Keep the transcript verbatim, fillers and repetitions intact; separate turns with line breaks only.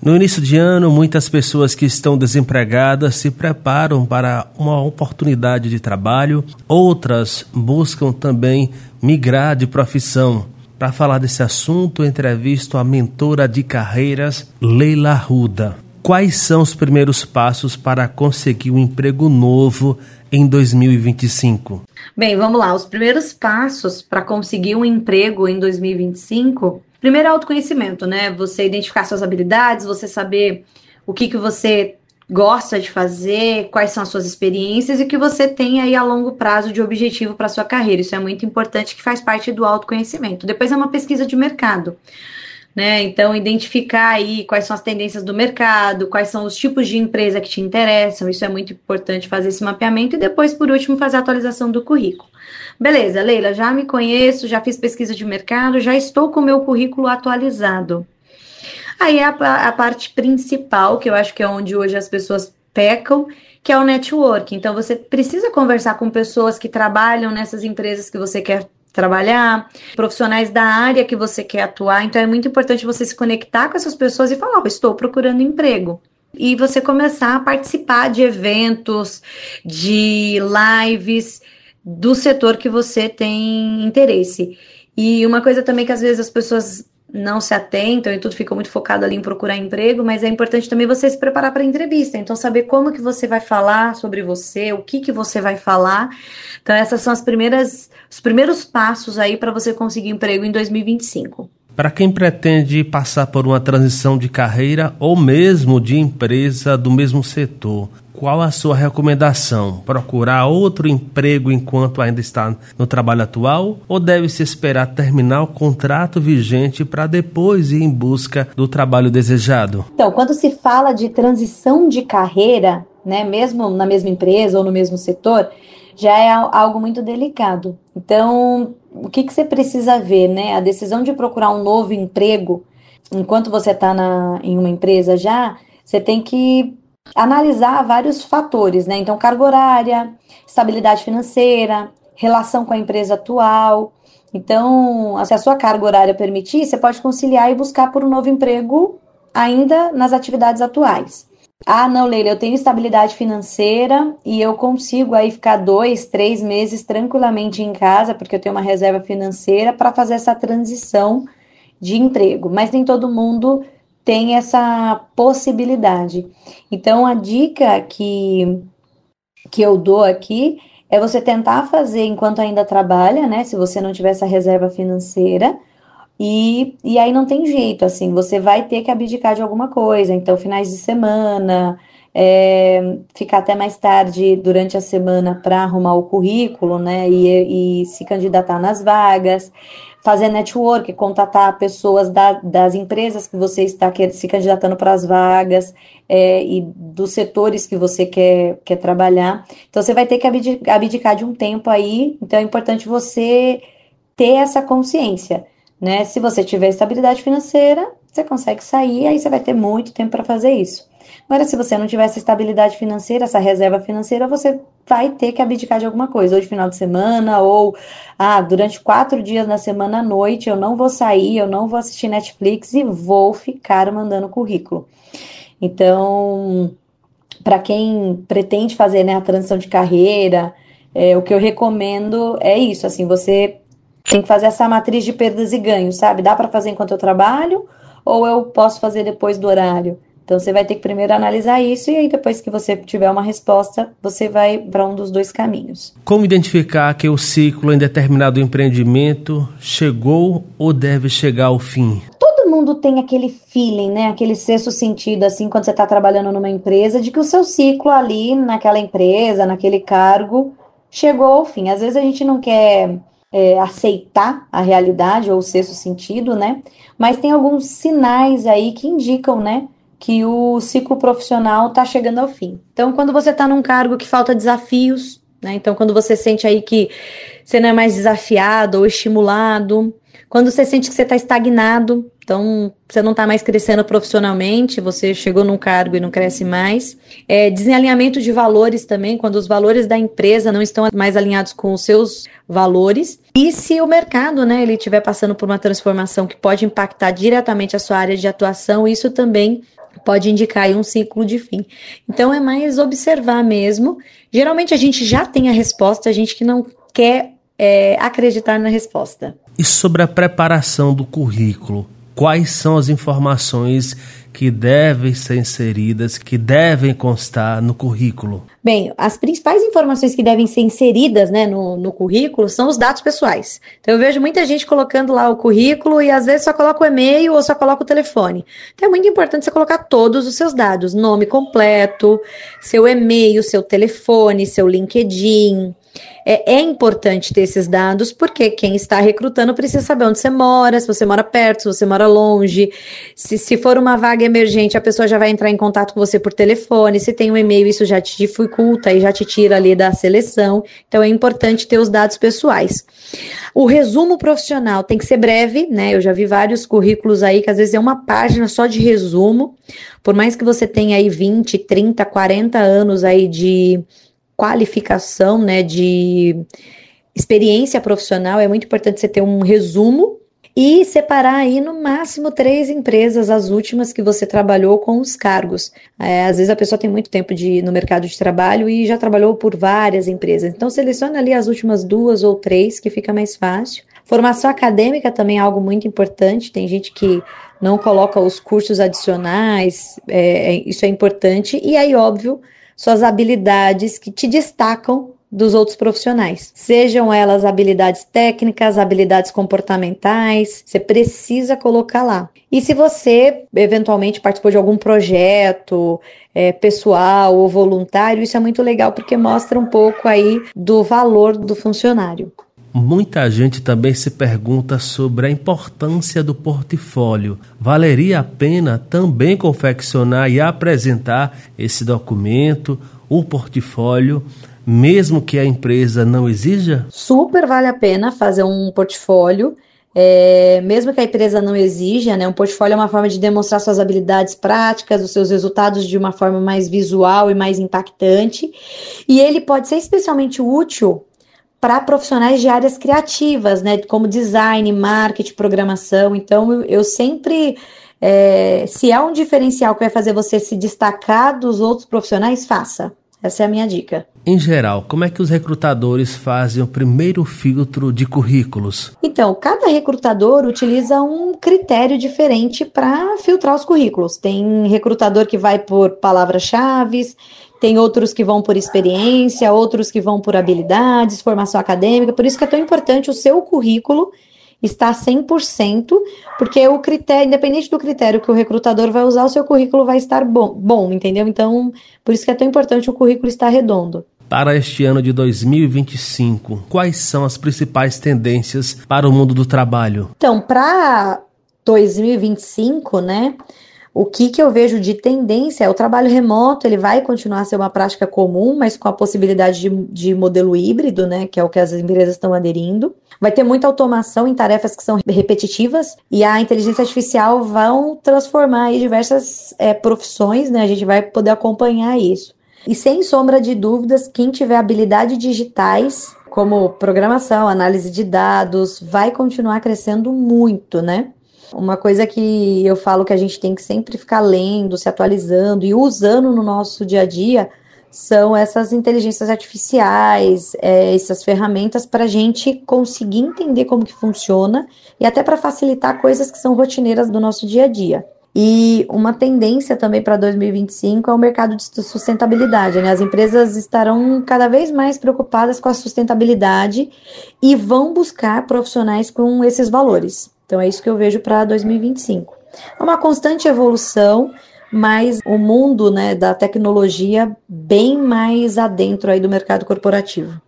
No início de ano, muitas pessoas que estão desempregadas se preparam para uma oportunidade de trabalho, outras buscam também migrar de profissão. Para falar desse assunto, eu entrevisto a mentora de carreiras, Leila Arruda. Quais são os primeiros passos para conseguir um emprego novo em dois mil e vinte e cinco?
Bem, vamos lá. Os primeiros passos para conseguir um emprego em dois mil e vinte e cinco, primeiro é autoconhecimento, né? Você identificar suas habilidades, você saber o que, que você gosta de fazer, quais são as suas experiências e o que você tem aí a longo prazo de objetivo para sua carreira. Isso é muito importante, que faz parte do autoconhecimento. Depois é uma pesquisa de mercado. Né? Então, identificar aí quais são as tendências do mercado, quais são os tipos de empresa que te interessam, isso é muito importante fazer esse mapeamento e depois, por último, fazer a atualização do currículo. Beleza, Leila, já me conheço, já fiz pesquisa de mercado, já estou com o meu currículo atualizado. Aí é a, a parte principal, que eu acho que é onde hoje as pessoas pecam, que é o network. Então, você precisa conversar com pessoas que trabalham nessas empresas que você quer trabalhar, profissionais da área que você quer atuar. Então é muito importante você se conectar com essas pessoas e falar, oh, estou procurando emprego. E você começar a participar de eventos, de lives do setor que você tem interesse. E uma coisa também que às vezes as pessoas não se atentam e tudo fica muito focado ali em procurar emprego, mas é importante também você se preparar para a entrevista, então saber como que você vai falar sobre você, o que que você vai falar. Então essas são as primeiras, os primeiros passos aí para você conseguir emprego em dois mil e vinte e cinco.
Para quem pretende passar por uma transição de carreira ou mesmo de empresa do mesmo setor, qual a sua recomendação? Procurar outro emprego enquanto ainda está no trabalho atual ou deve-se esperar terminar o contrato vigente para depois ir em busca do trabalho desejado?
Então, quando se fala de transição de carreira, né, mesmo na mesma empresa ou no mesmo setor, já é algo muito delicado. Então, o que, que você precisa ver, né? A decisão de procurar um novo emprego, enquanto você está em uma empresa já, você tem que analisar vários fatores, né? Então, carga horária, estabilidade financeira, relação com a empresa atual. Então, se a sua carga horária permitir, você pode conciliar e buscar por um novo emprego ainda nas atividades atuais. Ah, não, Leila, eu tenho estabilidade financeira e eu consigo aí ficar dois, três meses tranquilamente em casa, porque eu tenho uma reserva financeira para fazer essa transição de emprego. Mas nem todo mundo tem essa possibilidade. Então, a dica que, que eu dou aqui é você tentar fazer enquanto ainda trabalha, né? Se você não tiver essa reserva financeira. E, e aí não tem jeito, assim, você vai ter que abdicar de alguma coisa. Então, finais de semana, é, ficar até mais tarde durante a semana para arrumar o currículo, né? E, e se candidatar nas vagas. Fazer network, contatar pessoas da, das empresas que você está se candidatando para as vagas é, e dos setores que você quer, quer trabalhar. Então, você vai ter que abdicar, abdicar de um tempo aí. Então, é importante você ter essa consciência, né? Se você tiver estabilidade financeira, você consegue sair, aí você vai ter muito tempo para fazer isso. Agora, se você não tiver essa estabilidade financeira, essa reserva financeira, você vai ter que abdicar de alguma coisa, ou de final de semana, ou ah, durante quatro dias na semana à noite eu não vou sair, eu não vou assistir Netflix e vou ficar mandando currículo. Então, para quem pretende fazer, né, a transição de carreira, é, o que eu recomendo é isso, assim, você tem que fazer essa matriz de perdas e ganhos, sabe? Dá para fazer enquanto eu trabalho ou eu posso fazer depois do horário? Então, você vai ter que primeiro analisar isso e aí depois que você tiver uma resposta, você vai para um dos dois caminhos.
Como identificar que o ciclo em determinado empreendimento chegou ou deve chegar ao fim?
Todo mundo tem aquele feeling, né? Aquele sexto sentido, assim, quando você está trabalhando numa empresa, de que o seu ciclo ali naquela empresa, naquele cargo, chegou ao fim. Às vezes a gente não quer É, aceitar a realidade ou o sexto sentido, né? Mas tem alguns sinais aí que indicam, né, que o ciclo profissional está chegando ao fim. Então, quando você está num cargo que falta desafios, né? Então, quando você sente aí que você não é mais desafiado ou estimulado, quando você sente que você está estagnado, então você não está mais crescendo profissionalmente, você chegou num cargo e não cresce mais. É, desalinhamento de valores também, quando os valores da empresa não estão mais alinhados com os seus valores. E se o mercado, né, ele estiver passando por uma transformação que pode impactar diretamente a sua área de atuação, isso também pode indicar aí um ciclo de fim. Então é mais observar mesmo. Geralmente a gente já tem a resposta, a gente que não quer é, acreditar na resposta.
E sobre a preparação do currículo, quais são as informações que devem ser inseridas, que devem constar no currículo?
Bem, as principais informações que devem ser inseridas, né, no, no currículo são os dados pessoais. Então eu vejo muita gente colocando lá o currículo e às vezes só coloca o e-mail ou só coloca o telefone. Então é muito importante você colocar todos os seus dados, nome completo, seu e-mail, seu telefone, seu LinkedIn. É, é importante ter esses dados porque quem está recrutando precisa saber onde você mora, se você mora perto, se você mora longe. Se, se for uma vaga emergente, a pessoa já vai entrar em contato com você por telefone. Se tem um e-mail, isso já te dificulta e já te tira ali da seleção. Então é importante ter os dados pessoais. O resumo profissional tem que ser breve, né? Eu já vi vários currículos aí que às vezes é uma página só de resumo. Por mais que você tenha aí vinte, trinta, quarenta anos aí de qualificação, né, de experiência profissional, é muito importante você ter um resumo e separar aí no máximo três empresas, as últimas que você trabalhou com os cargos. É, às vezes a pessoa tem muito tempo de, no mercado de trabalho e já trabalhou por várias empresas. Então seleciona ali as últimas duas ou três, que fica mais fácil. Formação acadêmica também é algo muito importante. Tem gente que não coloca os cursos adicionais, é, isso é importante. E aí, óbvio, suas habilidades que te destacam dos outros profissionais. Sejam elas habilidades técnicas, habilidades comportamentais, você precisa colocar lá. E se você, eventualmente, participou de algum projeto é, pessoal ou voluntário, isso é muito legal porque mostra um pouco aí do valor do funcionário.
Muita gente também se pergunta sobre a importância do portfólio. Valeria a pena também confeccionar e apresentar esse documento, o portfólio, mesmo que a empresa não exija?
Super vale a pena fazer um portfólio, é, mesmo que a empresa não exija, né? Um portfólio é uma forma de demonstrar suas habilidades práticas, os seus resultados de uma forma mais visual e mais impactante. E ele pode ser especialmente útil para profissionais de áreas criativas, né, como design, marketing, programação. Então, eu, eu sempre, é, se é um diferencial que vai fazer você se destacar dos outros profissionais, faça. Essa é a minha dica.
Em geral, como é que os recrutadores fazem o primeiro filtro de currículos?
Então, cada recrutador utiliza um critério diferente para filtrar os currículos. Tem recrutador que vai por palavras-chave, tem outros que vão por experiência, outros que vão por habilidades, formação acadêmica. Por isso que é tão importante o seu currículo estar cem por cento, porque o critério, independente do critério que o recrutador vai usar, o seu currículo vai estar bom, bom, entendeu? Então, por isso que é tão importante o currículo estar redondo.
Para este ano de dois mil e vinte e cinco, quais são as principais tendências para o mundo do trabalho?
Então, para dois mil e vinte e cinco, né, o que, que eu vejo de tendência é o trabalho remoto. Ele vai continuar a ser uma prática comum, mas com a possibilidade de, de modelo híbrido, né, que é o que as empresas estão aderindo. Vai ter muita automação em tarefas que são repetitivas e a inteligência artificial vão transformar aí diversas é, profissões, né, a gente vai poder acompanhar isso. E sem sombra de dúvidas, quem tiver habilidades digitais, como programação, análise de dados, vai continuar crescendo muito, né? Uma coisa que eu falo que a gente tem que sempre ficar lendo, se atualizando e usando no nosso dia a dia são essas inteligências artificiais, é, essas ferramentas para a gente conseguir entender como que funciona e até para facilitar coisas que são rotineiras do nosso dia a dia. E uma tendência também para dois mil e vinte e cinco é o mercado de sustentabilidade, né? As empresas estarão cada vez mais preocupadas com a sustentabilidade e vão buscar profissionais com esses valores. Então é isso que eu vejo para dois mil e vinte e cinco. É uma constante evolução, mas o mundo, né, da tecnologia bem mais adentro aí do mercado corporativo.